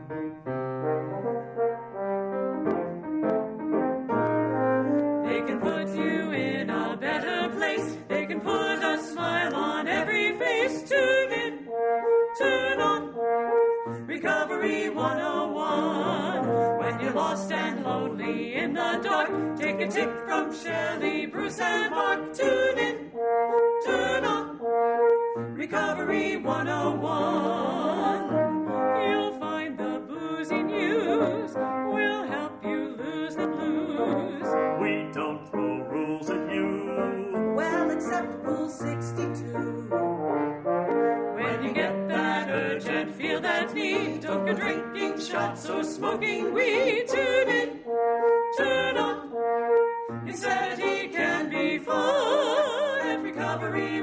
They can put you in a better place. They can put a smile on every face. Tune in, turn on, Recovery 101. When you're lost and lonely in the dark, take a tip from Shelley, Bruce, and Mark. Tune in, turn on, Recovery 101. You'll find the boozy news will help you lose the blues. We don't throw rules at you. Well, except Rule 62. When you get that urge and feel that need, don't go drinking shots or smoking weed. Tune in, turn on. Insanity can be fun at Recovery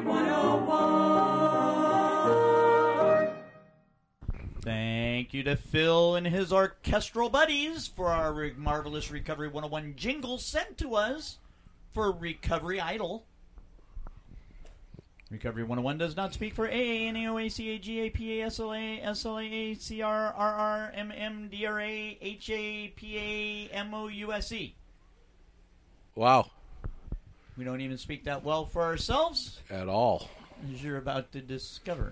101. Thank you to Phil and his orchestral buddies for our marvelous Recovery 101 jingle sent to us for Recovery Idol. Recovery 101 does not speak for AA, NAO, ACA, GA, PA, SLA, SLA, CR, RR, MM, DRA, HA, PA, MOUSE. Wow. We don't even speak that well for ourselves, At all. as you're about to discover.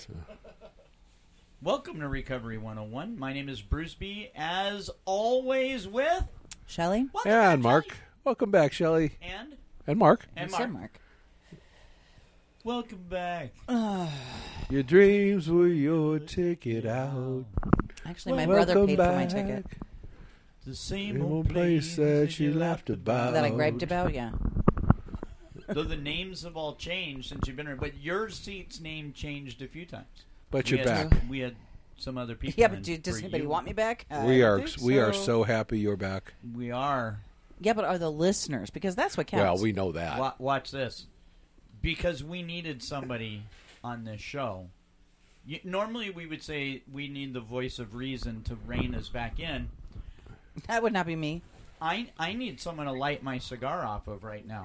Welcome to Recovery 101. My name is Bruce B. As always with... Shelley? Welcome back, And Mark. Shelley. Welcome back, Shelley. And Mark. And You said Mark. Mark. Welcome back. Your dreams were your ticket out. Actually, my brother Welcome paid for my back. ticket. The same Same old place that you laughed about. That I griped about, yeah. Though the names have all changed since you've been here, but your seat's name changed a few times. But We you're had- back. We had some other people. Yeah, in but does for anybody you. want me back? We I are think we are so happy you're back. We are. Yeah, but are the listeners? Because that's what counts. Well, we know that. Watch this. Because we needed somebody on this show. Normally we would say we need the voice of reason to rein us back in. That would not be me. I need someone to light my cigar off of right now.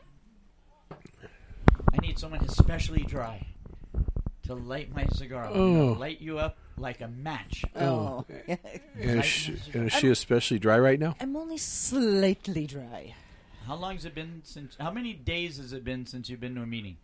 I need someone especially dry to light my cigar off. Light you up like a match. Oh. And is she especially dry right now? I'm only slightly dry. How long has it been since? How many days has it been since you've been to a meeting?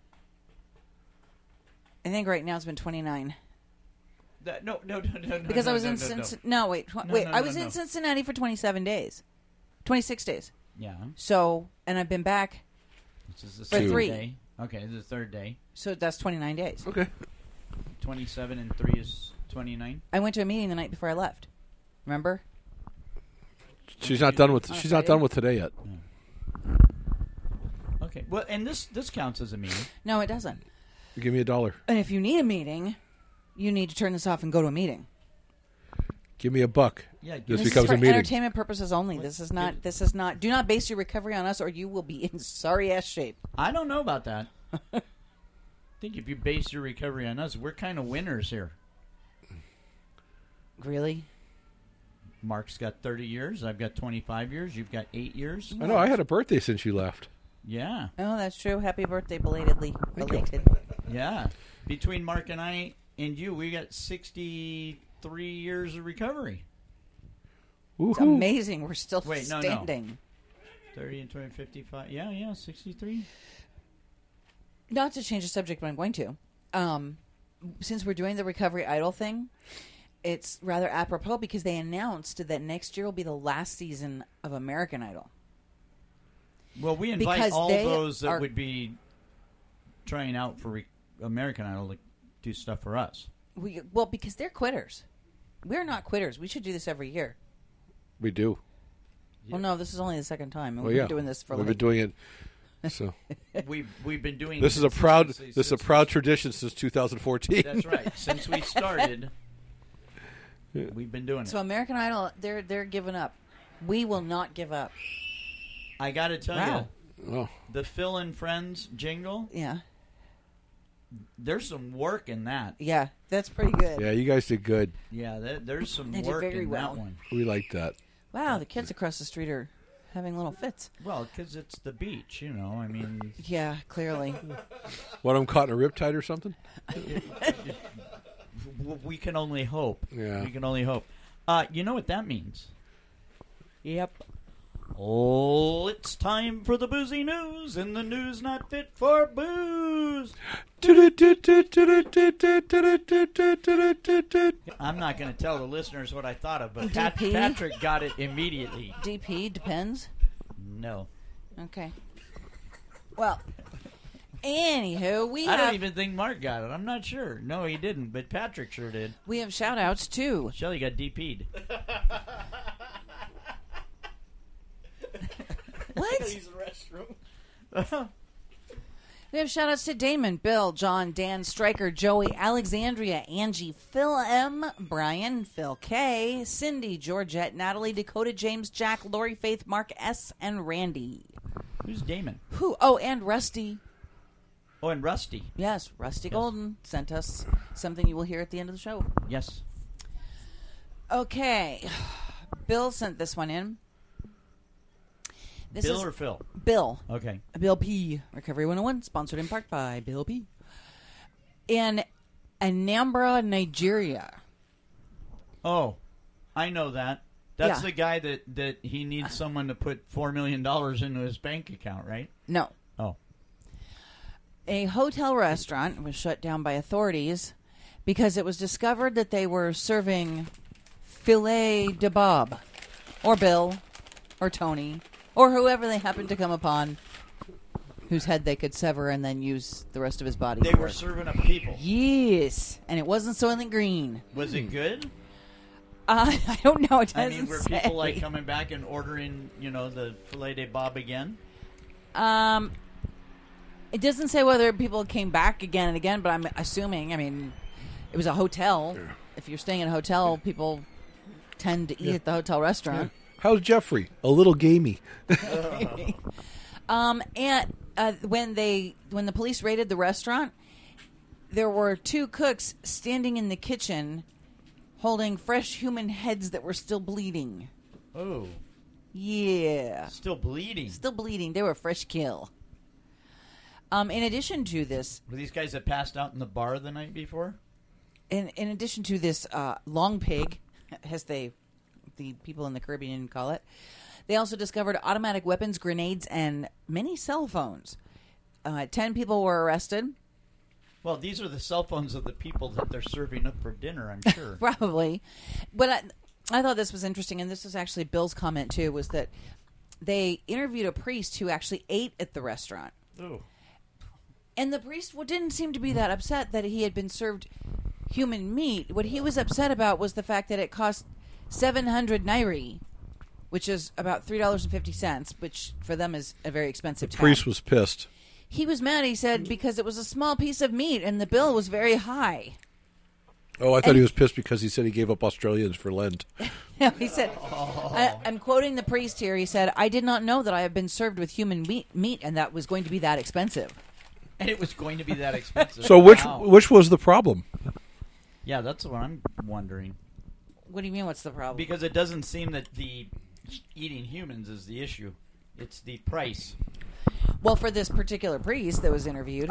I think right now it's been 29. No. Because I was in Cincinnati. Cincinnati. No, wait. I was no. in Cincinnati for 27 days. 26 days. Yeah. So, and I've been back. This is the For second 3. day. Okay, this is the third day. So that's 29 days. Okay. 27 and 3 is 29. I went to a meeting the night before I left. Remember? She's not done with today yet. Okay. Well, and this counts as a meeting. No, it doesn't. Give me $1. And if you need a meeting, you need to turn this off and go to a meeting. Give me $1. Yeah. This This becomes is for a meeting. entertainment purposes only. This is not. Do not base your recovery on us, or you will be in sorry ass shape. I don't know about that. I think if you base your recovery on us, we're kind of winners here. Really? Mark's got 30 years. I've got 25 years. You've got 8 years. I know. I had a birthday since you left. Yeah. Oh, that's true. Happy birthday, belatedly. Belated. Yeah. Between Mark and I and you, we got 63 years of recovery. It's Woohoo. amazing. We're still Wait, no. standing. 30 and 20, 55. Yeah, 63. Not to change the subject, but I'm going to. Since we're doing the Recovery Idol thing, it's rather apropos because they announced that next year will be the last season of American Idol. Well, we invite Because all they those that are- would be trying out for American Idol to do stuff for us. Well, because they're quitters. We're not quitters. We should do this every year. We do. Well, no, this is only the second time. and Well, We've yeah. been doing this for We've like... been doing it. So We've been doing this is a proud since- tradition since 2014. That's right. Since we started, we've been doing it. So American Idol, they're giving up. We will not give up. I got to tell Wow. you, Oh, the Phil and Friends jingle, Yeah. there's some work in that. Yeah, that's pretty good. yeah, you guys did good. Yeah, there's some They did work very in well. that one. We liked that. Wow, the kids across the street are having little fits. Well, because it's the beach, you know. I mean, Yeah, clearly. One of them caught in a riptide or something. we can only hope. Yeah. We can only hope. You know what that means? Yep. Oh, it's time for the boozy news, and the news not fit for booze. I'm not going to tell the listeners what I thought of, but DP? Patrick got it immediately. DP depends. No. Okay. Well, anywho, I don't even think Mark got it. I'm not sure. No, he didn't, but Patrick sure did. we have shout outs too. Shelly got DP'd. What? Use the restroom. We have shout outs to Damon, Bill, John, Dan, Stryker, Joey, Alexandria, Angie, Phil M, Brian, Phil K, Cindy, Georgette, Natalie, Dakota, James, Jack, Lori, Faith, Mark S, and Randy. Who's Damon? Who? Oh, and Rusty. Oh, and Rusty. Yes, Rusty Golden sent us something you will hear at the end of the show. Yes. Okay. Bill sent this one in. This Bill is or Phil? Bill. Okay. Bill P. Recovery 101, sponsored in part by Bill P. In Anambra, Nigeria. Oh, I know that. That's Yeah. the guy that he needs someone to put $4 million into his bank account, right? No. Oh. A hotel restaurant was shut down by authorities because it was discovered that they were serving filet de bob, or Bill, or Tony, or whoever they happened to come upon, whose head they could sever and then use the rest of his body. They for. were serving up people. Yes, and it wasn't Soylent Green. Was it good? I don't know. It doesn't I mean, were say. people like coming back and ordering, the filet de bob again? It doesn't say whether people came back again and again, but I'm assuming. I mean, it was a hotel. Yeah. If you're staying in a hotel, people tend to eat at the hotel restaurant. How's Jeffrey? A little gamey. And when the police raided the restaurant, there were two cooks standing in the kitchen holding fresh human heads that were still bleeding. Oh. Yeah. Still bleeding. Still bleeding. They were fresh kill. In addition to this, Were these guys that passed out in the bar the night before? in addition to this long pig, as the people in the Caribbean call it, they also discovered automatic weapons, grenades, and many cell phones. 10 people were arrested. Well, these are the cell phones of the people that they're serving up for dinner, I'm sure. Probably. But I thought this was interesting, and this was actually Bill's comment, too, was that they interviewed a priest who actually ate at the restaurant. Ooh. And the priest didn't seem to be that upset that he had been served human meat. What he was upset about was the fact that it cost 700 naira, which is about $3.50, which for them is a very expensive The priest was pissed. He was mad, he said, because it was a small piece of meat and the bill was very high. Oh, I thought he was pissed because he said he gave up Australians for Lent. No, he said, I'm quoting the priest here, he said, I did not know that I have been served with human meat and that was going to be that expensive. And it was going to be that expensive. So Wow. which was the problem? Yeah, that's what I'm wondering. What do you mean, what's the problem? Because it doesn't seem that the eating humans is the issue. It's the price. Well, for this particular priest that was interviewed,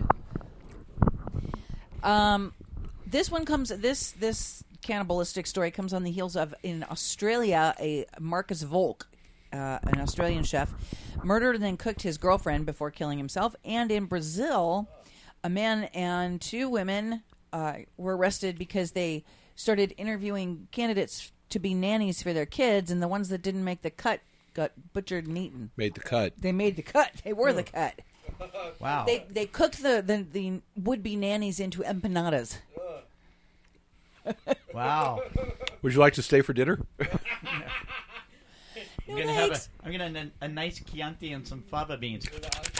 this one comes. This cannibalistic story comes on the heels of, in Australia, a Marcus Volk, an Australian chef, murdered and then cooked his girlfriend before killing himself. And in Brazil, a man and two women were arrested because they started interviewing candidates to be nannies for their kids, and the ones that didn't make the cut got butchered and eaten. Made the cut. They made the cut. They were the cut. Wow. They cooked the would-be nannies into empanadas. Wow. Would you like to stay for dinner? I'm gonna have a nice Chianti and some fava beans.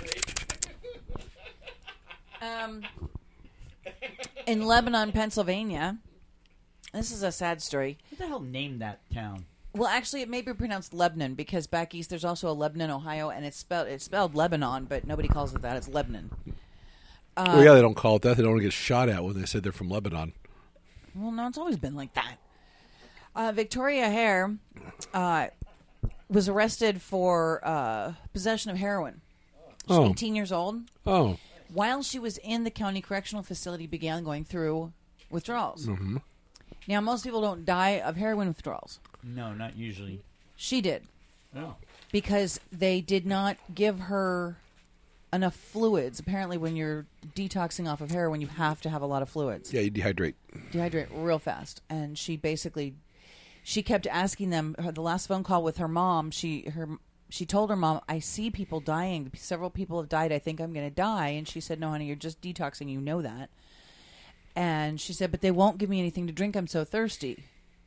In Lebanon, Pennsylvania, this is a sad story. Who the hell named that town? Well, actually, it may be pronounced Lebanon because back east there's also a Lebanon, Ohio, and it's spelled Lebanon, but nobody calls it that. It's Lebanon. Well, yeah, they don't call it that. They don't get shot at when they said they're from Lebanon. Well, no, it's always been like that. Victoria Hare was arrested for possession of heroin. She's 18 years old. Oh. While she was in the county correctional facility, began going through withdrawals. Mm-hmm. Now, most people don't die of heroin withdrawals. No, not usually. She did. Oh. Because they did not give her enough fluids. Apparently, when you're detoxing off of heroin, you have to have a lot of fluids. Yeah, you dehydrate. Dehydrate real fast. And she kept asking them, the last phone call with her mom, she told her mom, I see people dying. Several people have died. I think I'm going to die. And she said, no, honey, you're just detoxing. You know that. And she said, but they won't give me anything to drink. I'm so thirsty.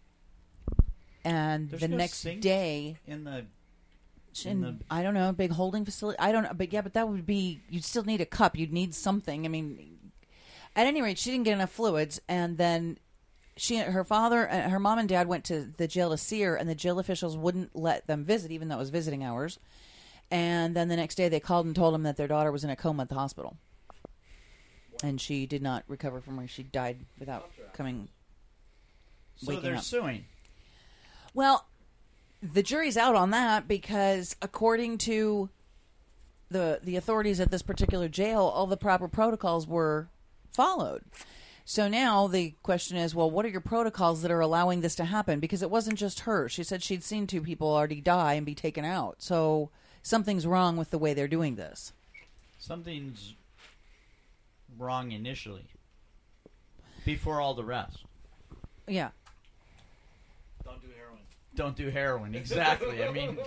And There's the no next sink day, in the I don't know, a big holding facility. I don't know, but that would be. You'd still need a cup. You'd need something. I mean, at any rate, she didn't get enough fluids, and then her father, her mom and dad went to the jail to see her, and the jail officials wouldn't let them visit, even though it was visiting hours. And then the next day, they called and told them that their daughter was in a coma at the hospital, and she did not recover from where she died without waking they're up. suing. Well, the jury's out on that because, according to the authorities at this particular jail, all the proper protocols were followed. So now the question is, well, what are your protocols that are allowing this to happen? Because it wasn't just her. She said she'd seen 2 people already die and be taken out. So something's wrong with the way they're doing this. Something's wrong initially. Before all the rest. Yeah. Don't do heroin. Exactly. I mean,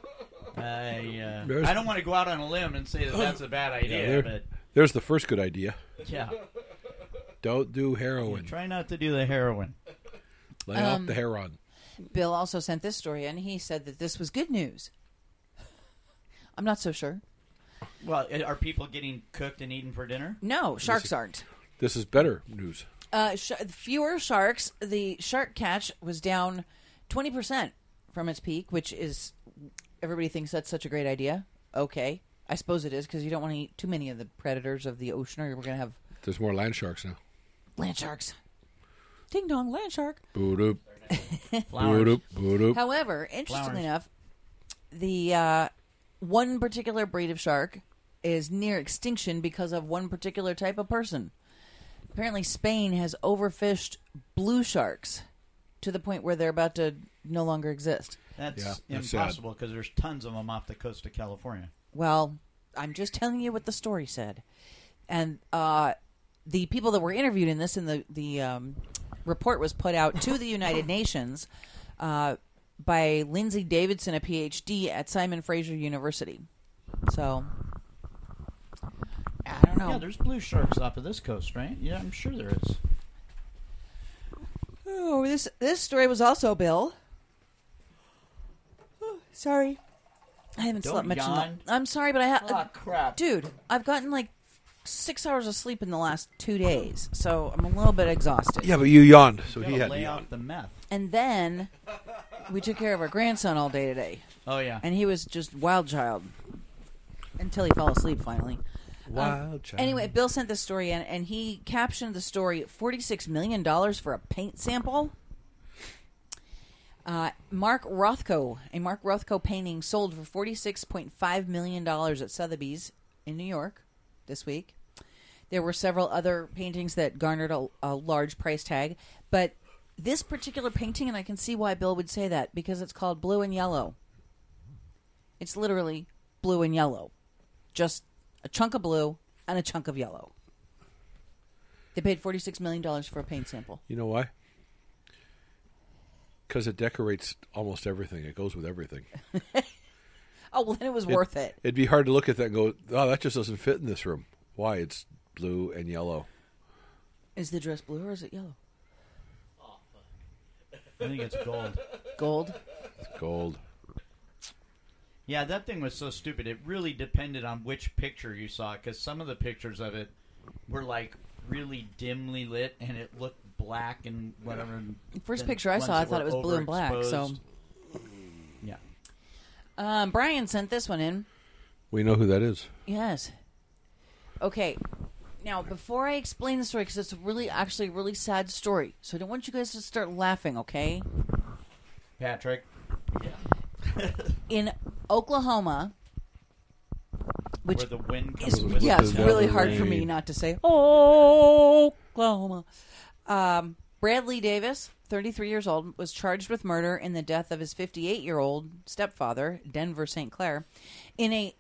I don't want to go out on a limb and say that that's a bad idea, but There's the first good idea. yeah. Don't do heroin. Try not to do the heroin. Lay off the heroin. Bill also sent this story, and he said that this was good news. I'm not so sure. Well, are people getting cooked and eaten for dinner? No, sharks aren't. This is better news. Fewer sharks. The shark catch was down 20% from its peak, which is, everybody thinks that's such a great idea. Okay. I suppose it is, because you don't want to eat too many of the predators of the ocean, or we're going to have There's more land sharks now. land sharks. Ding dong, land shark. Boot up. Flowers. Boot up. Boot up. However, interestingly Flowers. enough, the one particular breed of shark is near extinction because of one particular type of person. Apparently, Spain has overfished blue sharks to the point where they're about to no longer exist. That's that's impossible because there's tons of them off the coast of California. Well, I'm just telling you what the story said. And the people that were interviewed in this, and the report was put out to the United Nations by Lindsay Davidson, a PhD at Simon Fraser University. So, I don't know. Yeah, there's blue sharks off of this coast, right? Yeah, I'm sure there is. Oh, this story was also Bill. Oh, sorry. I haven't Don't slept much. yawn. I'm sorry, but I have. Oh, crap. Dude, I've gotten like 6 hours of sleep in the last 2 days, so I'm a little bit exhausted. Yeah, but you yawned, so You he gotta had to lay yawn. off the meth. And then we took care of our grandson all day today, Oh, yeah. and he was just wild child until he fell asleep finally. Wild child. Anyway, Bill sent this story in, and he captioned the story $46 million for a paint sample. Mark Rothko, a Mark Rothko painting sold for $46.5 million at Sotheby's in New York this week. There were several other paintings that garnered a large price tag, but this particular painting, and I can see why Bill would say that, because it's called Blue and Yellow. It's literally blue and yellow. Just a chunk of blue and a chunk of yellow. They paid $46 million for a paint sample. You know why? Because it decorates almost everything. It goes with everything. Oh, well, then it was worth it. It'd be hard to look at that and go, oh, that just doesn't fit in this room. Why? It's blue and yellow. Is the dress blue or is it yellow? I think it's gold. Gold? It's gold. Yeah, that thing was so stupid. It really depended on which picture you saw, because some of the pictures of it were like really dimly lit, and it looked black and whatever. First Then picture I ones saw, I that thought it were was blue and black. So, yeah. Brian sent this one in. We know who that is. Yes. Okay. Now, before I explain the story, because it's actually a really sad story, so I don't want you guys to start laughing, okay? Patrick. In Oklahoma, which Where the wind is, comes with yeah, the it's snow. really hard for me not to say Oklahoma. Bradley Davis, 33 years old, was charged with murder in the death of his 58-year-old stepfather, Denver St. Clair. They'd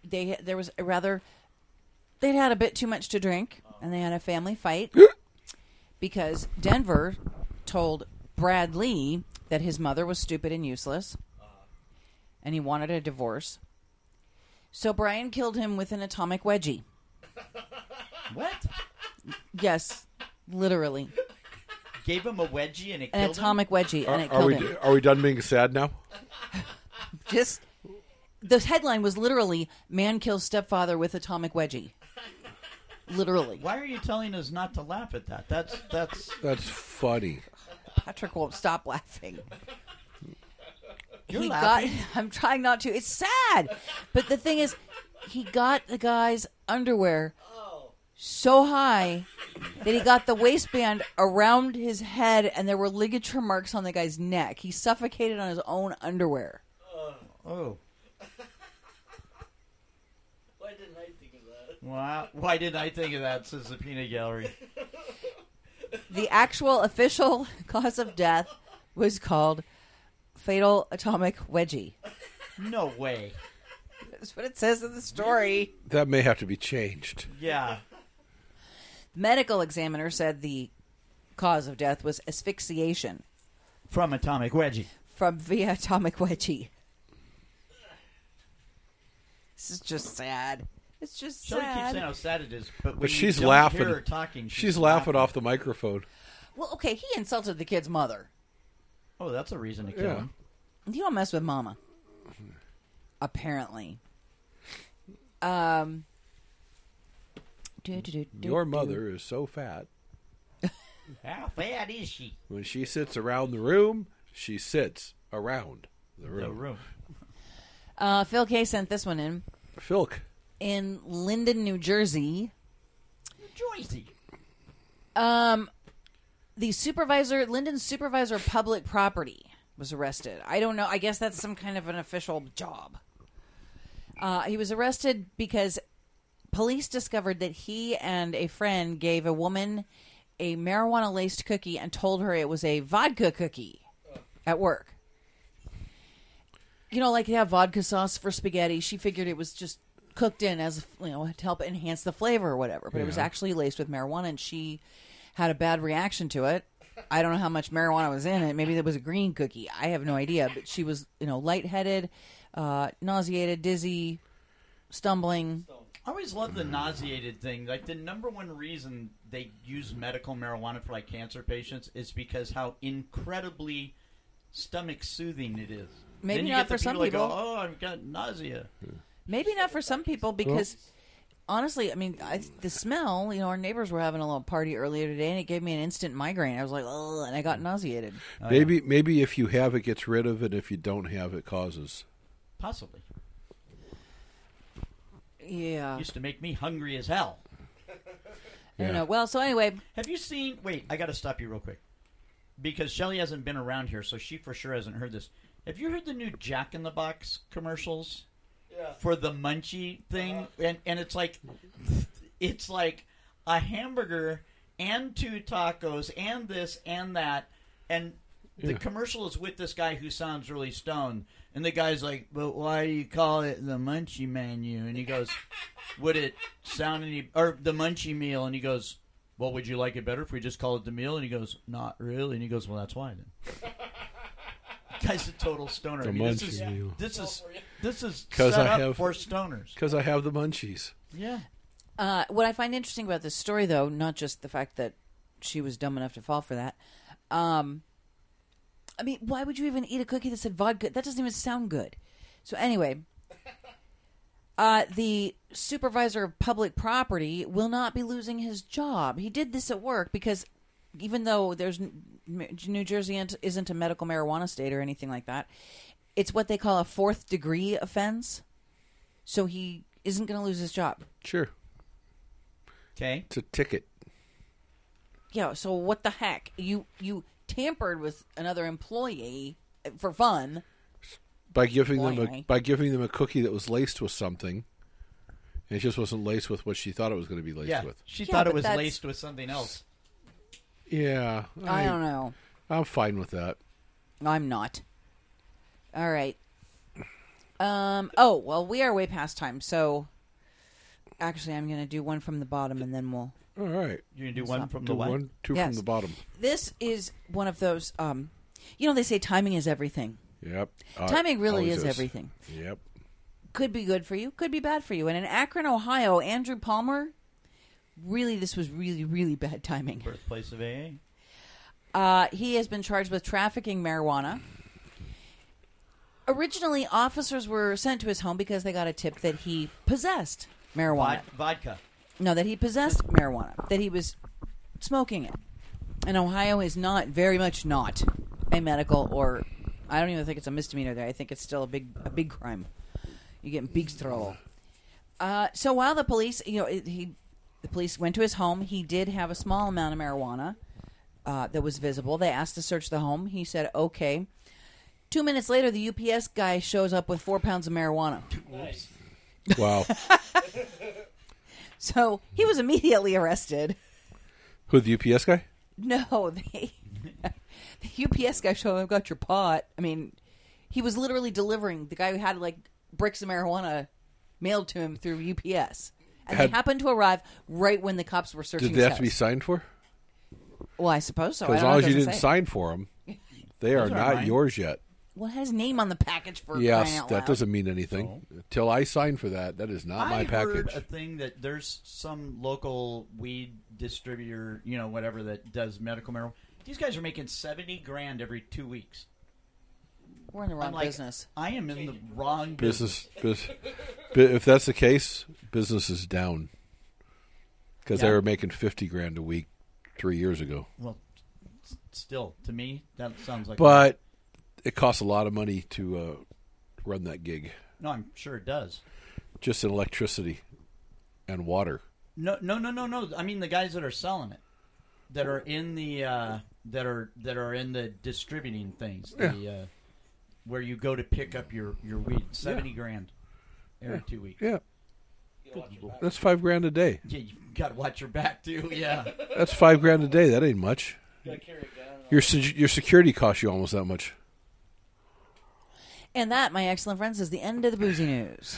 had a bit too much to drink, and they had a family fight because Denver told Bradley that his mother was stupid and useless, and he wanted a divorce. So Brian killed him with an atomic wedgie. What? Yes, literally. Gave him a wedgie and it An killed atomic wedgie, and it Are killed him. we done being sad now? Just the headline was literally "Man kills stepfather with atomic wedgie." Literally. Why are you telling us not to laugh at that? That's funny. Patrick won't stop laughing. You're laughing. I'm trying not to. It's sad. But the thing is, he got the guy's underwear so high that he got the waistband around his head and there were ligature marks on the guy's neck. He suffocated on his own underwear. Oh. Why didn't I think of that? Wow. Why didn't I think of that, says the peanut gallery. The actual official cause of death was called fatal atomic wedgie. No way. That's what it says in the story. That may have to be changed. Yeah. The medical examiner said the cause of death was asphyxiation From atomic wedgie. from via atomic wedgie. This is just sad. It's just Shelley keeps sad. saying how sad it is, but when But you she's don't laughing. hear her talking, She's laughing off the microphone. Well, okay, he insulted the kid's mother. Oh, that's a reason to kill Yeah. him. You don't mess with mama. Apparently. Your mother is so fat. How fat is she? When she sits around the room, she sits around the The room. room. Phil K sent this one in. Philk. In Linden, New Jersey, Joycey. the Linden's supervisor of public property was arrested. I don't know. I guess that's some kind of an official job. He was arrested because police discovered that he and a friend gave a woman a marijuana-laced cookie and told her it was a vodka cookie at work. You know, like they have vodka sauce for spaghetti. She figured it was just cooked in as, to help enhance the flavor or whatever. But it was actually laced with marijuana, and she had a bad reaction to it. I don't know how much marijuana was in it. Maybe there was a green cookie. I have no idea. But she was, lightheaded, nauseated, dizzy, stumbling. I always love the nauseated thing. Like, the number one reason they use medical marijuana for, cancer patients is because how incredibly stomach-soothing it is. Maybe then you not get the for some that people. Go, oh, I've got nausea. Maybe not for some people because, honestly, I mean, the smell, our neighbors were having a little party earlier today, and it gave me an instant migraine. I was like, oh, and I got nauseated. Oh, Maybe if you have it, gets rid of it. If you don't have it, causes. Possibly. Yeah. Used to make me hungry as hell. I don't know. Well, so anyway. Have you seen... Wait, I got to stop you real quick. Because Shelley hasn't been around here, so she for sure hasn't heard this. Have you heard the new Jack in the Box commercials? Yeah. For the munchie thing? And it's like a hamburger and 2 tacos and this and that. And the commercial is with this guy who sounds really stoned. And the guy's like, but why do you call it the munchie menu? And he goes, would it sound any... Or the munchie meal. And he goes, well, would you like it better if we just call it the meal? And he goes, not really. And he goes, well, that's why then. Guy's a total stoner. The munchie meal. This is 'Cause set I up have- for stoners. Because I have the munchies. Yeah. What I find interesting about this story, though, not just the fact that she was dumb enough to fall for that. I mean, why would you even eat a cookie that said vodka? That doesn't even sound good. So anyway, the supervisor of public property will not be losing his job. He did this at work because even though New Jersey isn't a medical marijuana state or anything like that, it's what they call a 4th degree offense. So he isn't going to lose his job. Sure. Okay. It's a ticket. Yeah, so what the heck? You tampered with another employee for fun. By giving Boing. them a cookie that was laced with something. And it just wasn't laced with what she thought it was going to be laced Yeah. with. She Yeah, thought it but was that's- laced with something else. Yeah. I don't know. I'm fine with that. I'm not. All right. Oh, well, we are way past time, so actually I'm going to do one from the bottom, and then we'll... All right. You're going to do one from Do the what? one, two Yes. from the bottom. This is one of those, they say timing is everything. Yep. Timing really Always is everything. Yep. Could be good for you, could be bad for you. And in Akron, Ohio, Andrew Palmer, really, this was really, really bad timing. Birthplace of AA. He has been charged with trafficking marijuana. Originally, officers were sent to his home because they got a tip that he possessed marijuana. Vodka. No, that he possessed marijuana, that he was smoking it. And Ohio is not, very much not, a medical or, I don't even think it's a misdemeanor there. I think it's still a big crime. You get in big trouble. So while the police, the police went to his home, he did have a small amount of marijuana that was visible. They asked to search the home. He said, okay. 2 minutes later, the UPS guy shows up with 4 pounds of marijuana. Nice. Wow. So he was immediately arrested. Who, the UPS guy? No, the UPS guy showed him, got your pot. I mean, he was literally delivering. The guy who had bricks of marijuana mailed to him through UPS. And they happened to arrive right when the cops were searching Did they his have to be house. signed for? Well, I suppose so. Because as long as you didn't sign for them, they are Those are not mine. yours yet. Well, it has his name on the package for crying Yes, out that loud. doesn't mean anything. Till I sign for that, that is not my I heard package. a thing that there's some local weed distributor, whatever, that does medical marijuana. These guys are making $70,000 every 2 weeks. We're in the wrong I'm like, business. I am in the wrong business. If that's the case, business is down. Because they Yeah. were making $50,000 a week 3 years ago. Well, still, to me, that sounds like. But it costs a lot of money to run that gig, No, I'm sure it does. just in electricity and water. No. I mean the guys that are selling it, that are in the that are in the distributing things. The where you go to pick up your weed. $70,000 every 2 weeks. Yeah, that's $5,000 a day. Yeah, you got to watch your back too. Yeah. That's $5,000 a day. That ain't much. Your security costs you almost that much. And that, my excellent friends, is the end of the boozy news.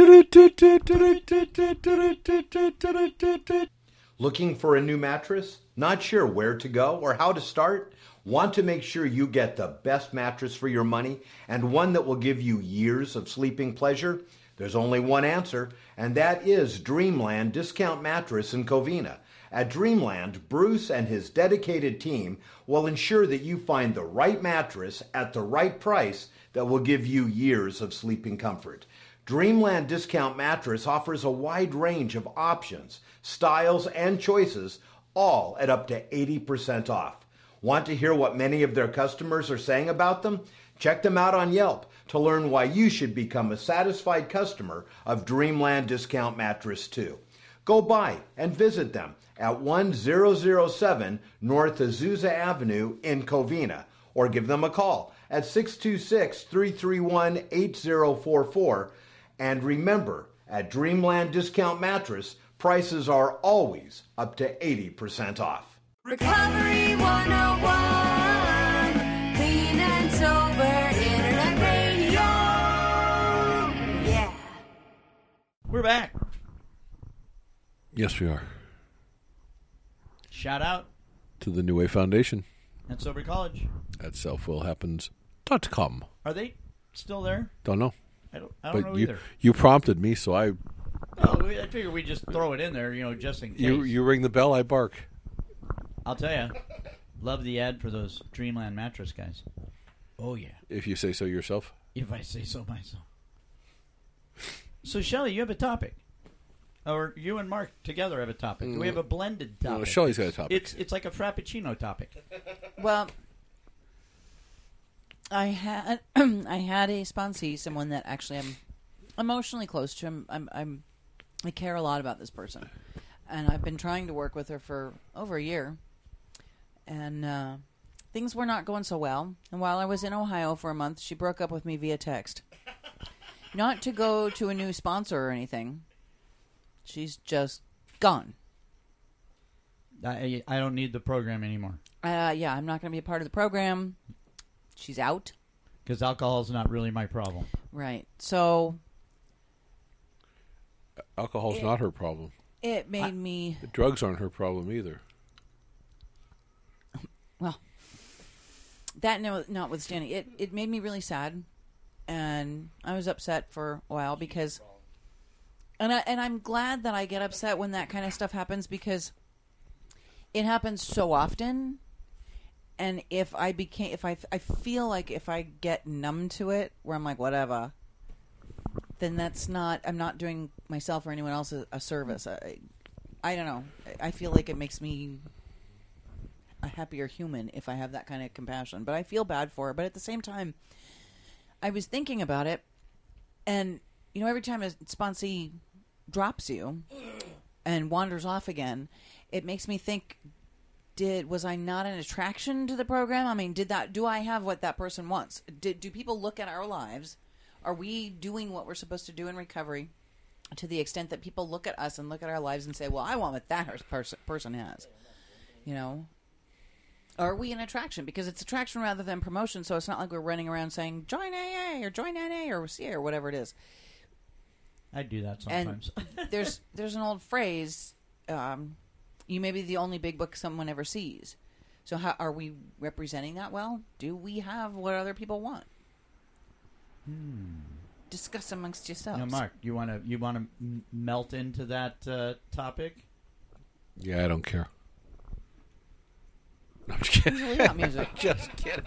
Looking for a new mattress? Not sure where to go or how to start? Want to make sure you get the best mattress for your money and one that will give you years of sleeping pleasure? There's only one answer, and that is Dreamland Discount Mattress in Covina. At Dreamland, Bruce and his dedicated team will ensure that you find the right mattress at the right price that will give you years of sleeping comfort. Dreamland Discount Mattress offers a wide range of options, styles, and choices, all at up to 80% off. Want to hear what many of their customers are saying about them? Check them out on Yelp to learn why you should become a satisfied customer of Dreamland Discount Mattress too. Go by and visit them at 1007 North Azusa Avenue in Covina, or give them a call at 626-331-8044. And remember, at Dreamland Discount Mattress, prices are always up to 80% off. Recovery 101, clean and sober internet radio. Yeah. We're back. Yes, we are. Shout out To the New Way Foundation at Sober College. at selfwillhappens.com. Are they still there? Don't know. I don't But know you either. you prompted me, so I I figure we just throw it in there, just in case. you ring the bell, I bark. I'll tell you, love the ad for those Dreamland mattress guys. Oh yeah, If you say so yourself. if I say so myself. So Shelley, you have a topic, or you and Mark together have a topic. We have a blended topic. No, Shelley's got a topic. It's like a frappuccino topic. Well, I had a sponsee, someone that actually I'm emotionally close to. I care a lot about this person, and I've been trying to work with her for over a year, and things were not going so well. And while I was in Ohio for a month, she broke up with me via text. Not to go to a new sponsor or anything. She's just gone. I don't need the program anymore. Yeah, I'm not going to be a part of the program. She's out. Because alcohol is not really my problem. Right. So Alcohol's not her problem. it made me... The drugs aren't her problem either. Well, that notwithstanding, it made me really sad. And I was upset for a while because... And I'm glad that I get upset when that kind of stuff happens because it happens so often. And if I feel like if I get numb to it, where I'm like, whatever, then I'm not doing myself or anyone else a service. I don't know. I feel like it makes me a happier human if I have that kind of compassion. But I feel bad for her. But at the same time, I was thinking about it, and every time a sponsee drops you and wanders off again, it makes me think, was I not an attraction to the program? I mean, do I have what that person wants? Do people look at our lives? Are we doing what we're supposed to do in recovery to the extent that people look at us and look at our lives and say, well, I want what that person has? Are we an attraction? Because it's attraction rather than promotion, so it's not like we're running around saying, join AA or join NA or CA or whatever it is. I do that sometimes. And there's an old phrase, you may be the only big book someone ever sees. So how are we representing that well? Do we have what other people want? Discuss amongst yourselves. Mark, you want to melt into that topic? Yeah, I don't care. I'm just kidding. Usually not music. Just kidding.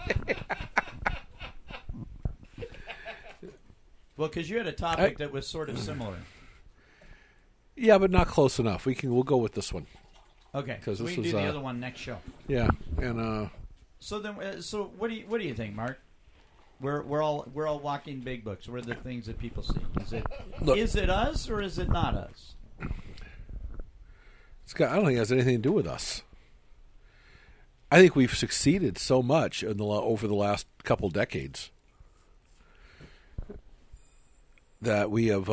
Well, because you had a topic that was sort of similar. Yeah, but not close enough. We'll go with this one. Okay, because we can do the other one next show. Yeah, and so what do you think, Mark? We're all walking big books. What are the things that people see? Is it us or is it not us? I don't think it has anything to do with us. I think we've succeeded so much over the last couple decades that we have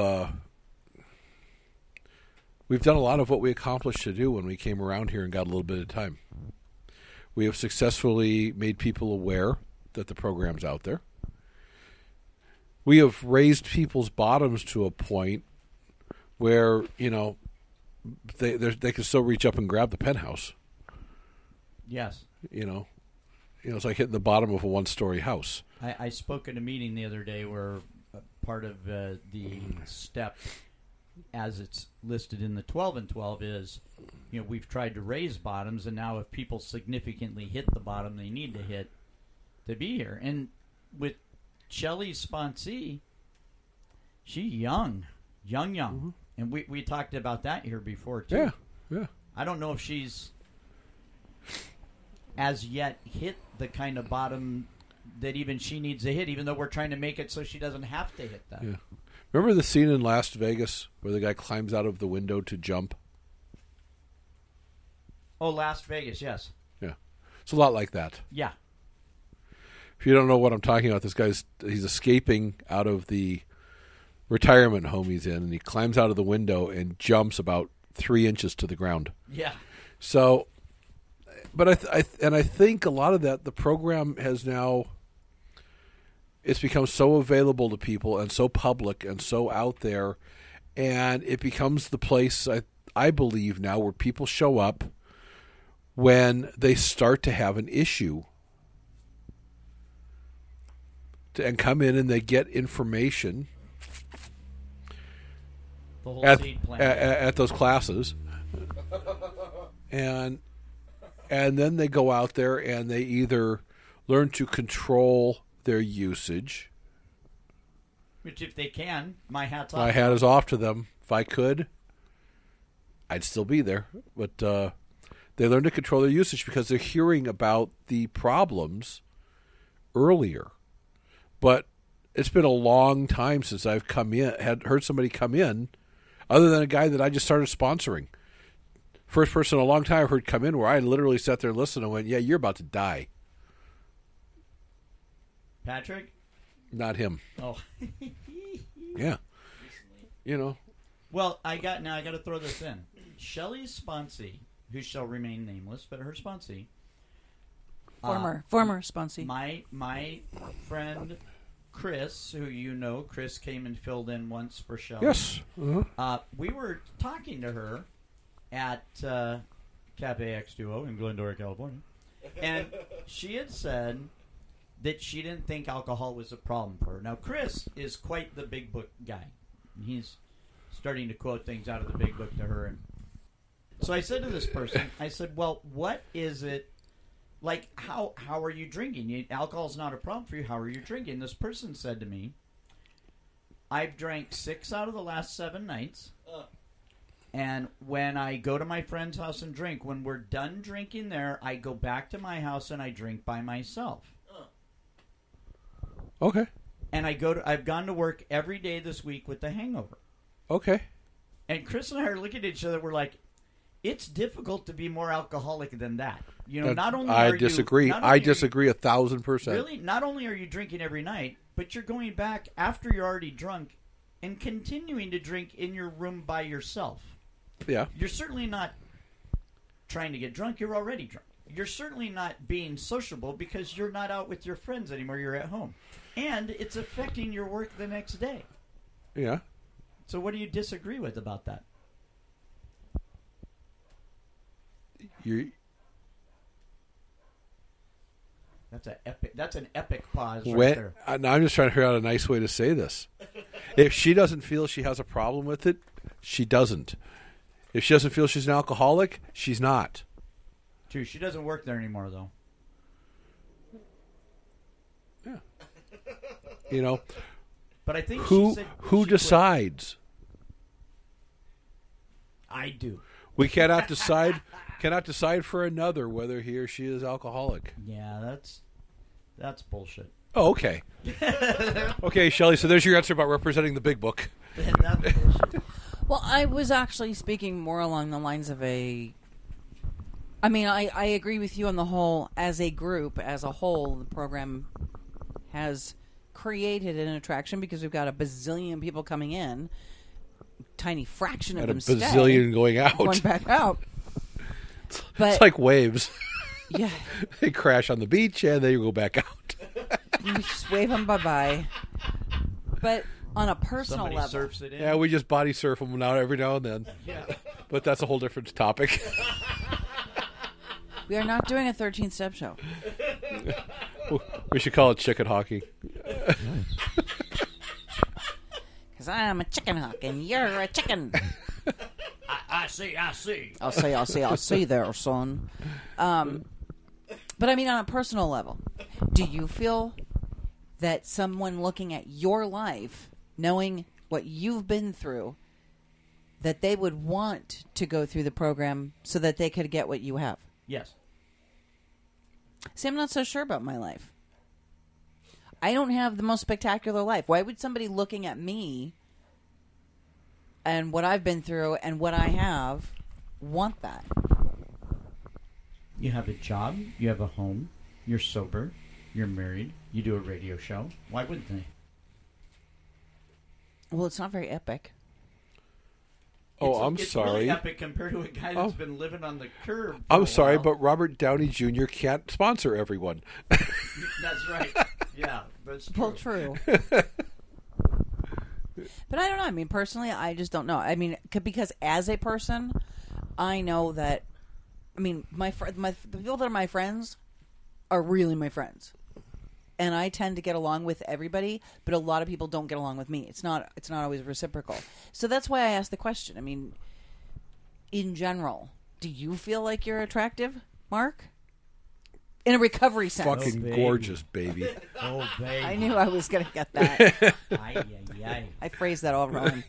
we've done a lot of what we accomplished to do when we came around here and got a little bit of time. We have successfully made people aware that the program's out there. We have raised people's bottoms to a point where they can still reach up and grab the penthouse. Yes. It's like hitting the bottom of a one-story house. I spoke at a meeting the other day where part of the step, as it's listed in the 12 and 12, is we've tried to raise bottoms, and now if people significantly hit the bottom they need to hit to be here. And with Shelley's sponsee, she's young. Mm-hmm. And we talked about that here before too. Yeah. I don't know if she's as yet hit the kind of bottom that even she needs to hit, even though we're trying to make it so she doesn't have to hit that. Yeah. Remember the scene in Las Vegas where the guy climbs out of the window to jump? Oh, Las Vegas, yes. Yeah. It's a lot like that. Yeah. If you don't know what I'm talking about, he's escaping out of the retirement home he's in, and he climbs out of the window and jumps about 3 inches to the ground. Yeah. So, but I think a lot of that, the program has now, it's become so available to people and so public and so out there, and it becomes the place, I believe now, where people show up when they start to have an issue and come in and they get information the whole seed plan. At those classes, and then they go out there and they either learn to control their usage, which if they can, my hat's off. My hat is off to them. If I could, I'd still be there. But they learn to control their usage because they're hearing about the problems earlier. But it's been a long time since I've heard somebody come in, other than a guy that I just started sponsoring. First person in a long time I've heard come in where I literally sat there and listened and went, yeah, you're about to die. Patrick? Not him. Oh. Yeah. Well, I got to throw this in. Shelley's sponsee who shall remain nameless, but her sponsee. Former sponsee. My friend Chris, who you know, Chris came and filled in once for Shelley. Yes. We were talking to her at Cafe X Duo in Glendora, California, and she had said that she didn't think alcohol was a problem for her. Now, Chris is quite the big book guy. He's starting to quote things out of the big book to her. And so I said to this person, I said, well, what is it, like, how are you drinking? Alcohol's not a problem for you. How are you drinking? This person said to me, I've drank 6 out of the last 7 nights. And when I go to my friend's house and drink, when we're done drinking there, I go back to my house and I drink by myself. Okay. And I've gone to work every day this week with the hangover. Okay. And Chris and I are looking at each other. We're like, it's difficult to be more alcoholic than that. You know, not only I disagree. I disagree 1,000%. Really? Not only are you drinking every night, but you're going back after you're already drunk and continuing to drink in your room by yourself. Yeah. You're certainly not trying to get drunk. You're already drunk. You're certainly not being sociable because you're not out with your friends anymore. You're at home. And it's affecting your work the next day. Yeah. So what do you disagree with about that? That's an epic pause right there. Now I'm just trying to figure out a nice way to say this. If she doesn't feel she has a problem with it, she doesn't. If she doesn't feel she's an alcoholic, she's not. True. She doesn't work there anymore, though. Yeah. You know. But I think who she decides? I do. We cannot decide for another whether he or she is alcoholic. Yeah, that's bullshit. Oh, okay. Okay, Shelley, so there's your answer about representing the big book. That's bullshit. Well, I was actually speaking more along the lines of I agree with you on the whole. As a group, as a whole, the program has created an attraction because we've got a bazillion people coming in. Tiny fraction of And a them stay. bazillion going out. Going back out. But, it's like waves. Yeah. They crash on the beach and then you go back out. You just wave them bye-bye. But on a personal Somebody level. surfs it in. Yeah, we just body surf them now every now and then. Yeah. But that's a whole different topic. We are not doing a 13-step show. We should call it chicken hockey. Because I'm a chicken hawk and you're a chicken. I see. I'll see there, son. But I mean, on a personal level, do you feel that someone looking at your life, knowing what you've been through, that they would want to go through the program so that they could get what you have? Yes. See, I'm not so sure about my life. I don't have the most spectacular life. Why would somebody looking at me and what I've been through and what I have want that? You have a job. You have a home. You're sober. You're married. You do a radio show. Why wouldn't they? Well, it's not very epic. I'm it's sorry. Really epic compared to a guy that's been living on the curb. For I'm a sorry, while. but Robert Downey Jr. can't sponsor everyone. That's right. Yeah, that's true. Well, true. But I don't know. I mean, personally, I just don't know. I mean, because as a person, I know that. I mean, the people that are my friends are really my friends, and I tend to get along with everybody. But a lot of people don't get along with me. It's not always reciprocal. So that's why I asked the question. I mean, in general, do you feel like you're attractive, Mark? In a recovery sense. Fucking gorgeous, baby. Oh, baby. I knew I was going to get that. Ay. I phrased that all wrong.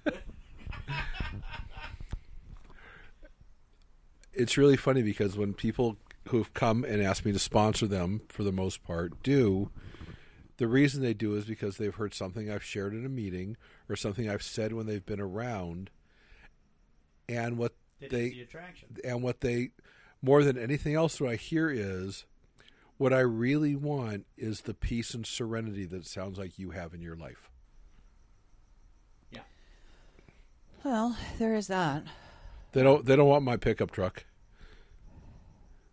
It's really funny because when people who've come and asked me to sponsor them, for the most part, do, the reason they do is because they've heard something I've shared in a meeting or something I've said when they've been around, and what the attraction. And what they, more than anything else, what I hear is, what I really want is the peace and serenity that it sounds like you have in your life. Yeah. Well, there is that. They don't want my pickup truck.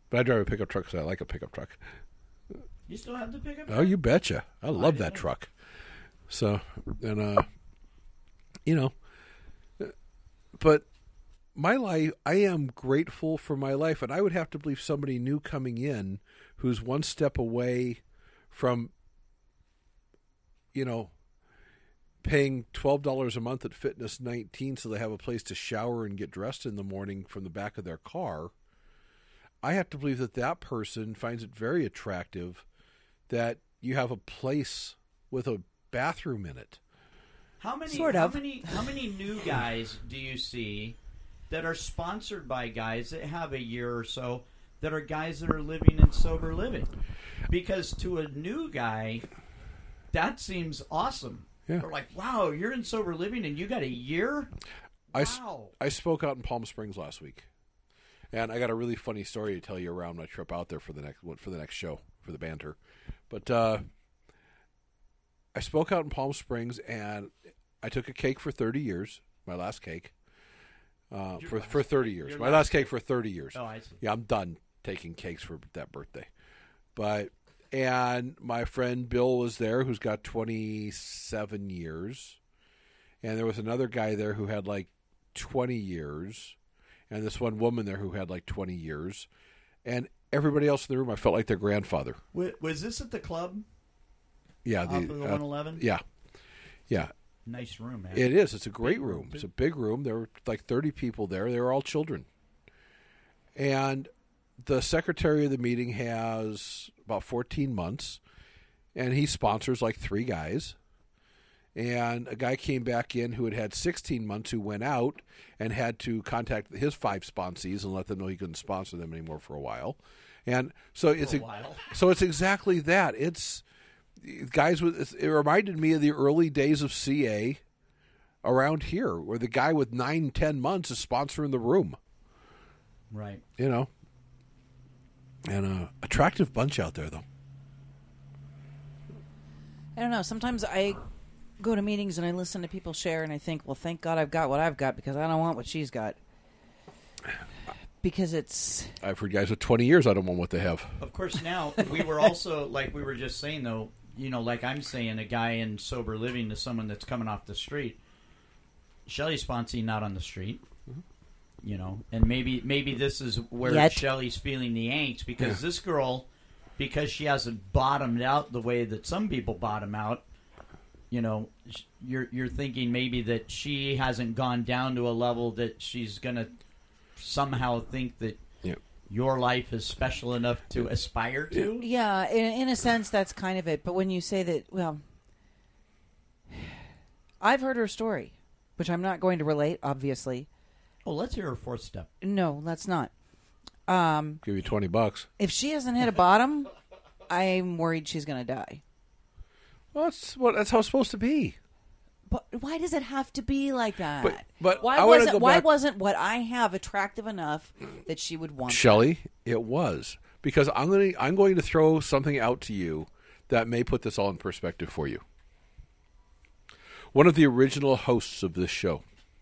But I drive a pickup truck because I like a pickup truck. You still have the pickup? Oh, you betcha. I love didn't that know. truck. So, and, but my life, I am grateful for my life, and I would have to believe somebody new coming in who's one step away from, paying $12 a month at Fitness 19 so they have a place to shower and get dressed in the morning from the back of their car. I have to believe that person finds it very attractive that you have a place with a bathroom in it. How many Sort of. how many new guys do you see that are sponsored by guys that have a year or so that are guys that are living in sober living? Because to a new guy, that seems awesome. Yeah. They're like, wow, you're in sober living and you got a year? Wow. I spoke out in Palm Springs last week, and I got a really funny story to tell you around my trip out there for the next show, for the banter. But I spoke out in Palm Springs, and I took a cake for 30 years, my last cake, for 30 years. My last cake for 30 years. Oh, I see. Yeah, I'm done taking cakes for that birthday. And my friend Bill was there, who's got 27 years. And there was another guy there who had like 20 years. And this one woman there who had like 20 years. And everybody else in the room, I felt like their grandfather. Was this at the club? Yeah. Off of the 111? Yeah. Yeah. Nice room, man. It is. It's a great room. It's a big room. There were like 30 people there. They were all children. And the secretary of the meeting has about 14 months, and he sponsors like 3 guys. And a guy came back in who had 16 months who went out and had to contact his 5 sponsees and let them know he couldn't sponsor them anymore for a while. And so it's exactly that. It's guys with. It reminded me of the early days of CA around here, where the guy with 9-10 months is sponsoring the room. Right. And attractive bunch out there, though. I don't know. Sometimes I go to meetings and I listen to people share and I think, well, thank God I've got what I've got because I don't want what she's got. Because it's... I've heard guys with 20 years, I don't want what they have. Of course, now, we were also, like we were just saying, though, like I'm saying, a guy in sober living to someone that's coming off the street. Shelley's sponsoring not on the street. And maybe this is where Shelley's feeling the angst because this girl, because she hasn't bottomed out the way that some people bottom out, you're thinking maybe that she hasn't gone down to a level that she's going to somehow think that your life is special enough to aspire to. Yeah, in a sense, that's kind of it. But when you say that, well, I've heard her story, which I'm not going to relate, obviously. Oh, let's hear her 4th step. No, let's not. Give you $20. If she hasn't hit a bottom, I'm worried she's going to die. Well, that's how it's supposed to be. But why does it have to be like that? But why I wanna go why back- wasn't what I have attractive enough that she would want? Shelley, it was. Because I'm going to throw something out to you that may put this all in perspective for you. One of the original hosts of this show,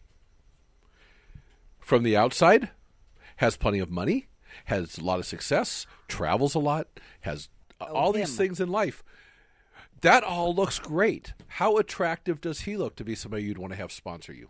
from the outside, has plenty of money, has a lot of success, travels a lot, has all these things in life. That all looks great. How attractive does he look to be somebody you'd want to have sponsor you?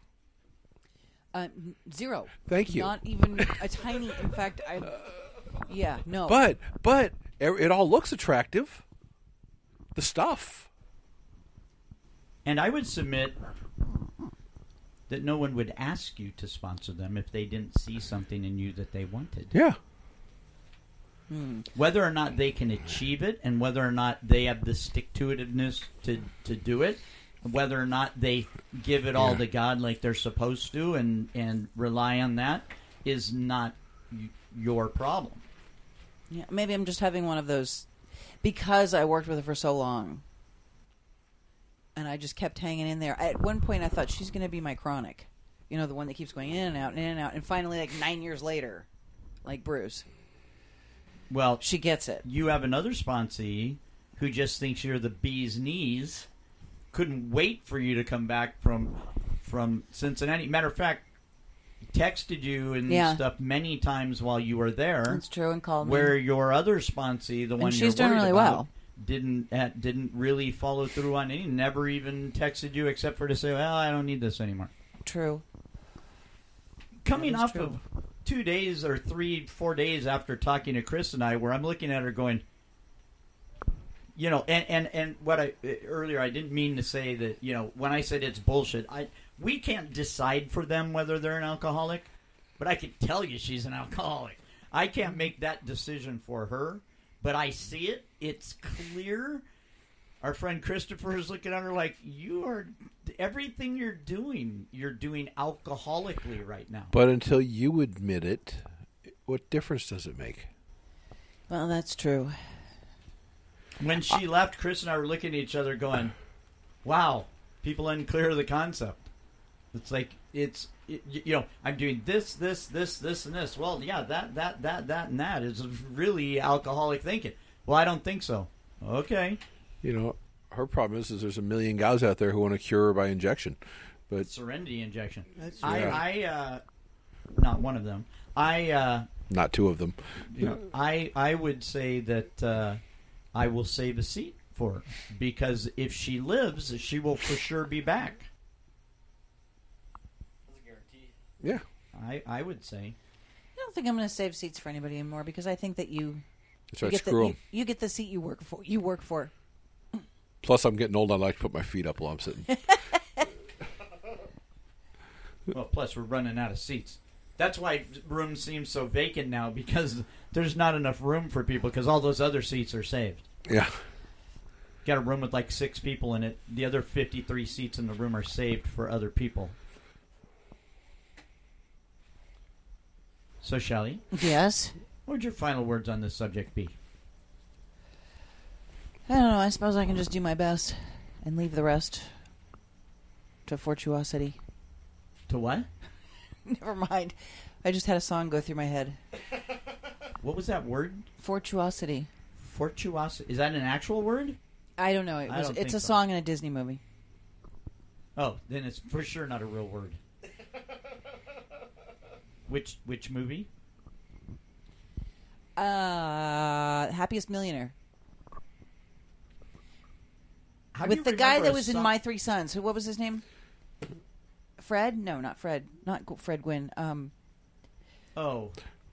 0. Thank you. Not even a tiny. In fact, no. But it all looks attractive. The stuff. And I would submit that no one would ask you to sponsor them if they didn't see something in you that they wanted. Yeah. Whether or not they can achieve it and whether or not they have the stick-to-itiveness to do it, whether or not they give it all to God like they're supposed to and rely on that is not your problem. Yeah, maybe I'm just having one of those because I worked with her for so long. And I just kept hanging in there. At one point, I thought she's going to be my chronic. The one that keeps going in and out and in and out. And finally, like 9 years later, like Bruce. Well, she gets it. You have another sponsee who just thinks you're the bee's knees. Couldn't wait for you to come back from Cincinnati. Matter of fact, texted you and Yeah. stuff many times while you were there. That's true, and called me. Where your other sponsee, the one she's you're doing worried really about, well. didn't really follow through on any. Never even texted you except for to say, "Well, I don't need this anymore." True. Coming That is off true. of 2 days or 3-4 days after talking to Chris and I, where I'm looking at her going, you know, and what I earlier I didn't mean to say that, you know, when I said it's bullshit, we can't decide for them whether they're an alcoholic, but I can tell you she's an alcoholic. I can't make that decision for her, but I see it. It's clear. Our friend Christopher is looking at her like, you are, everything you're doing alcoholically right now. But until you admit it, what difference does it make? Well, that's true. When she left, Chris and I were looking at each other going, wow, people unclear of the concept. It's like, you know, I'm doing this, and this. Well, yeah, that, and that is really alcoholic thinking. Well, I don't think so. Okay. You know, her problem is there's a million guys out there who want to cure her by injection. But Serenity injection. right. I not one of them. not two of them. You know, I would say that I will save a seat for her, because if she lives, she will for sure be back. Yeah. I would say. I don't think I'm going to save seats for anybody anymore, because I think that you That's right, get screw 'em. you get the seat you work for. You work for. Plus, I'm getting old. I like to put my feet up while I'm sitting. Well, plus we're running out of seats. That's why rooms seem so vacant now, because there's not enough room for people, because all those other seats are saved. Yeah. Got a room with like 6 people in it. The other 53 seats in the room are saved for other people. So, Shelley, Yes. what would your final words on this subject be? I don't know. I suppose I can just do my best and leave the rest to fortuosity. To what? Never mind. I just had a song go through my head. What was that word? Fortuosity. Fortuosity. Is that an actual word? I don't know. I don't It's think a so. song in a Disney movie. Oh, then it's for sure not a real word. Which movie? Happiest Millionaire. How do With you the guy remember that a was in song- My Three Sons. What was his name? Fred? No, not Fred. Not Fred Gwynn. Oh,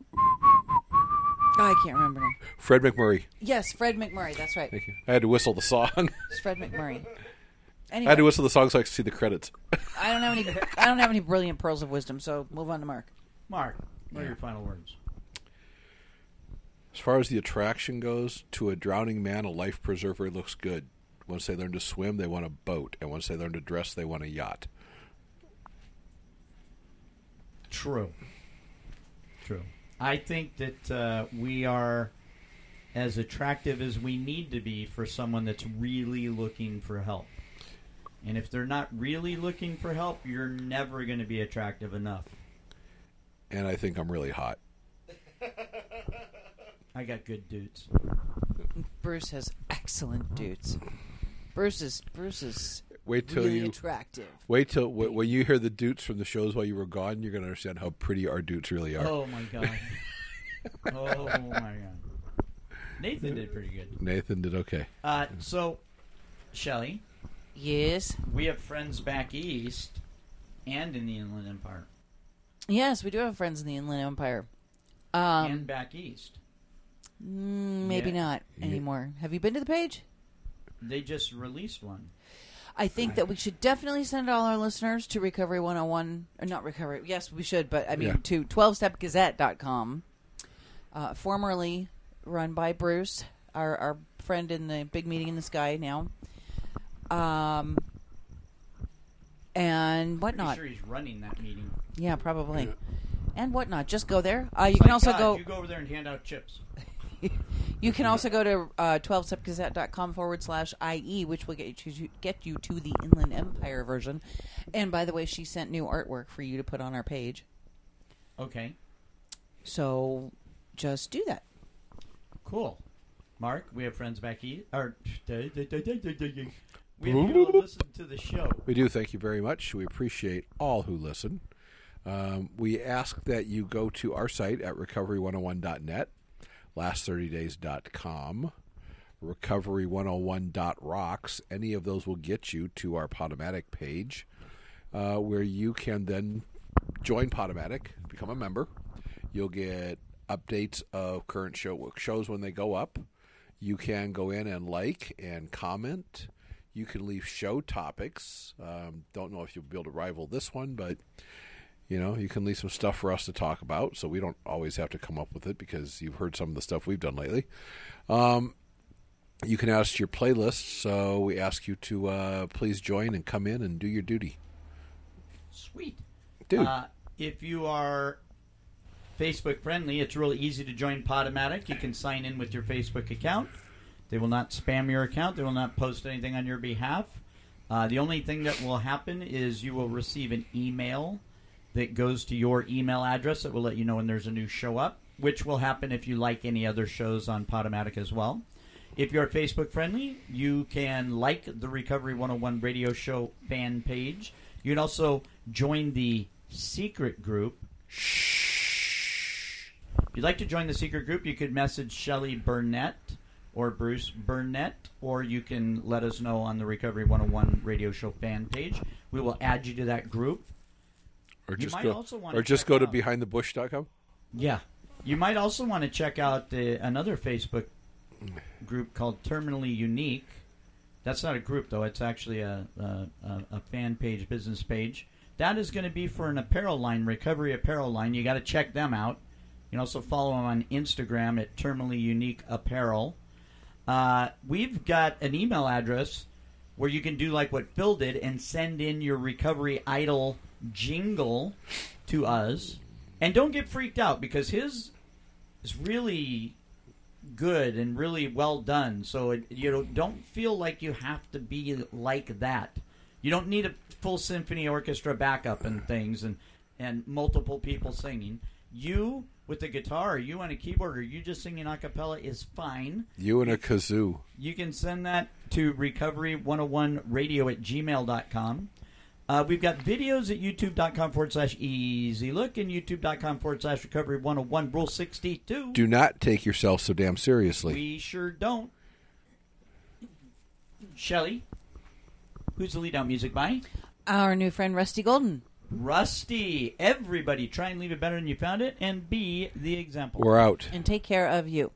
I can't remember now. Fred McMurray. Yes, Fred McMurray. That's right. Thank you. I had to whistle the song. It's Fred McMurray. I had to Anyway, whistle the song so I could see the credits. I don't have any brilliant pearls of wisdom. So move on to Mark. Mark, what are your final words? As far as the attraction goes, to a drowning man, a life preserver looks good. Once they learn to swim, they want a boat. And once they learn to dress, they want a yacht. True. I think that we are as attractive as we need to be for someone that's really looking for help. And if they're not really looking for help, you're never going to be attractive enough. And I think I'm really hot. I got good dudes. Bruce has excellent dudes. Bruce is Wait till really you attractive. wait till when you hear the dutes from the shows while you were gone, you're going to understand how pretty our dutes really are. Oh, my God. Oh, my God. Nathan did pretty good. Nathan did okay. So, Shelley, Yes. we have friends back east and in the Inland Empire. Yes, we do have friends in the Inland Empire. And back east. Maybe Yeah. not anymore. Have you been to the page? They just released one. I think that we should definitely send all our listeners to Recovery 101. Or not Recovery. Yes, we should. But, I mean, Yeah. to 12stepgazette.com. Formerly run by Bruce, our friend in the big meeting in the sky now. And whatnot. Pretty sure he's running that meeting. Yeah, probably. And whatnot. Just go there. You It's can like, also God, go. You go over there and hand out chips. You can also go to 12stepgazette.com/IE, which will get you to the Inland Empire version. And by the way, she sent new artwork for you to put on our page. Okay, So just do that. cool. Mark, we have friends back east. We have people who listen to the show. We do. Thank you very much. We appreciate all who listen. We ask that you go to our site at recovery101.net, last30days.com, recovery101.rocks. Any of those will get you to our Podomatic page, where you can then join Podomatic, become a member. You'll get updates of current shows when they go up. You can go in and like and comment. You can leave show topics. Don't know if you'll be able to rival this one, but you can leave some stuff for us to talk about, so we don't always have to come up with it because you've heard some of the stuff we've done lately. You can add us to your playlist, so we ask you to please join and come in and do your duty. Sweet. Dude. If you are Facebook friendly, it's really easy to join Podomatic. You can sign in with your Facebook account. They will not spam your account. They will not post anything on your behalf. The only thing that will happen is you will receive an email that goes to your email address that will let you know when there's a new show up, which will happen if you like any other shows on Podomatic as well. If you're Facebook friendly, you can like the Recovery 101 radio show fan page. You can also join the secret group. If you'd like to join the secret group, you could message Shelley Burnett or Bruce Burnett, or you can let us know on the Recovery 101 radio show fan page. We will add you to that group. Or You just might go, also want or to just check go to out- behindthebush.com. Yeah. You might also want to check out another Facebook group called Terminally Unique. That's not a group, though. It's actually a fan page, business page. That is going to be for an apparel line, recovery apparel line. You got to check them out. You can also follow them on Instagram at Terminally Unique Apparel. We've got an email address where you can do like what Phil did and send in your Recovery Idol jingle to us. And don't get freaked out because his is really good and really well done. So don't feel like you have to be like that. You don't need a full symphony orchestra backup and things and multiple people singing. You with the guitar, or you on a keyboard, or you just singing a cappella is fine. You and a kazoo. You can send that to recovery101radio@gmail.com. We've got videos at youtube.com/easylook and youtube.com/recovery101. Rule 62. Do not take yourself so damn seriously. We sure don't. Shelley, who's the lead out music by? Our new friend Rusty Golden. Rusty. Everybody try and leave it better than you found it and be the example. We're out. And take care of you.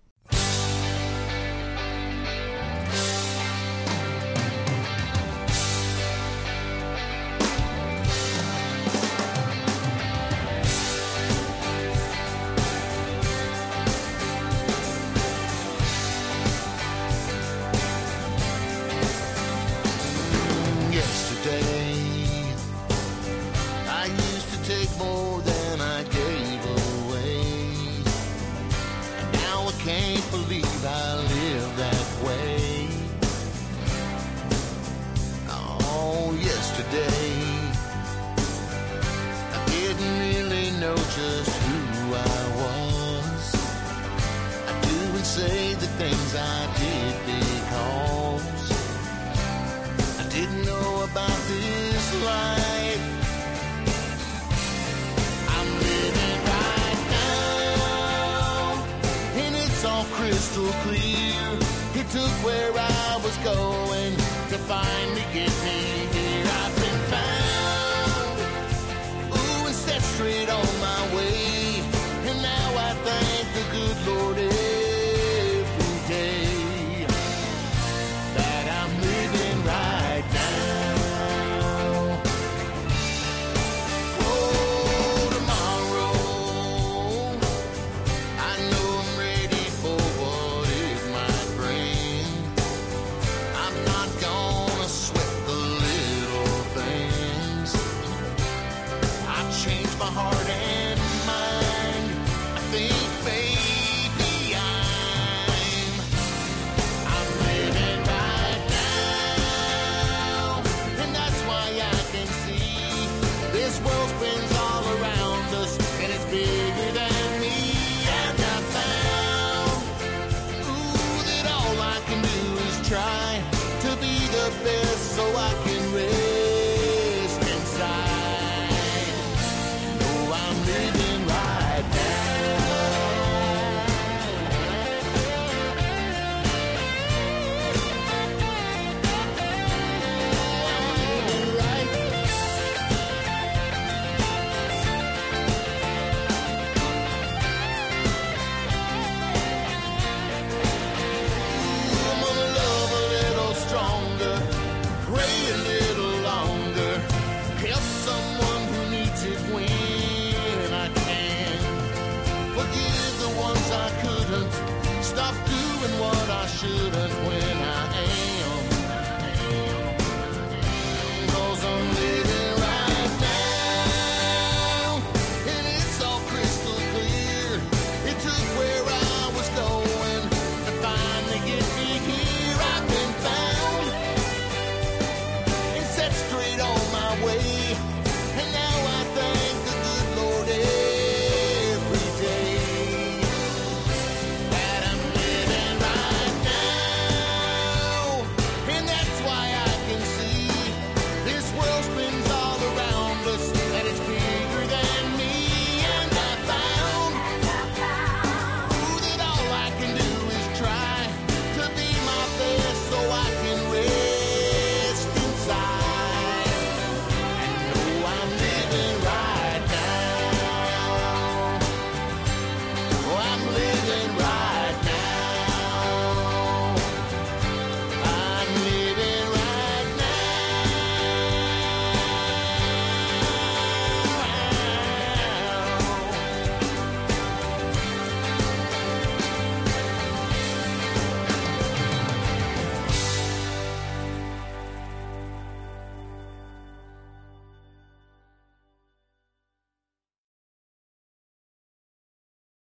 Things I did because I didn't know about this life. I'm living right now, and it's all crystal clear. It took where I was going to finally get me